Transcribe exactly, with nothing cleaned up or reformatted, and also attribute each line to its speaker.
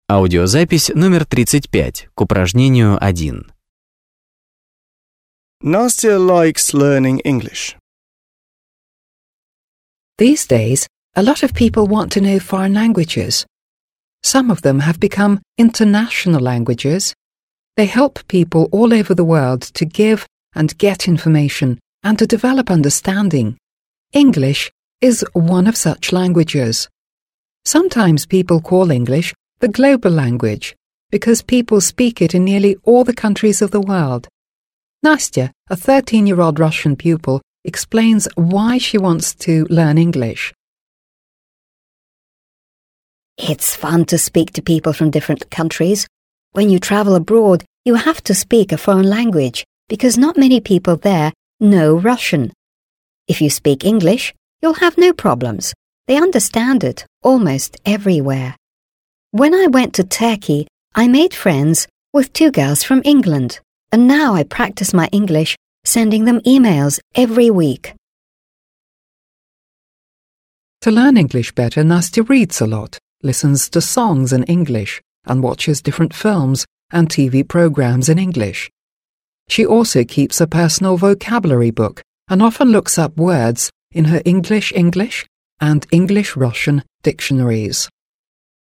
Speaker 1: Аудиозапись номер тридцать пять к упражнению один.
Speaker 2: Nastya likes learning English.
Speaker 3: These days, a lot of people want to know foreign languages. Some of them have become international languages. They help people all over the world to give and get information and to develop understanding. English is one of such languages. Sometimes people call English the global language because people speak it in nearly all the countries of the world. Nastya, a thirteen-year-old Russian pupil, explains why she wants to learn English.
Speaker 4: It's fun to speak to people from different countries. When you travel abroad, you have to speak a foreign language because not many people there know Russian. If you speak English, you'll have no problems. They understand it almost everywhere. When I went to Turkey, I made friends with two girls from England, and now I practice my English, sending them emails every week.
Speaker 3: To learn English better, Nastya reads a lot, listens to songs in English, and watches different films and T V programs in English. She also keeps a personal vocabulary book and often looks up words in her English English and English Russian dictionaries.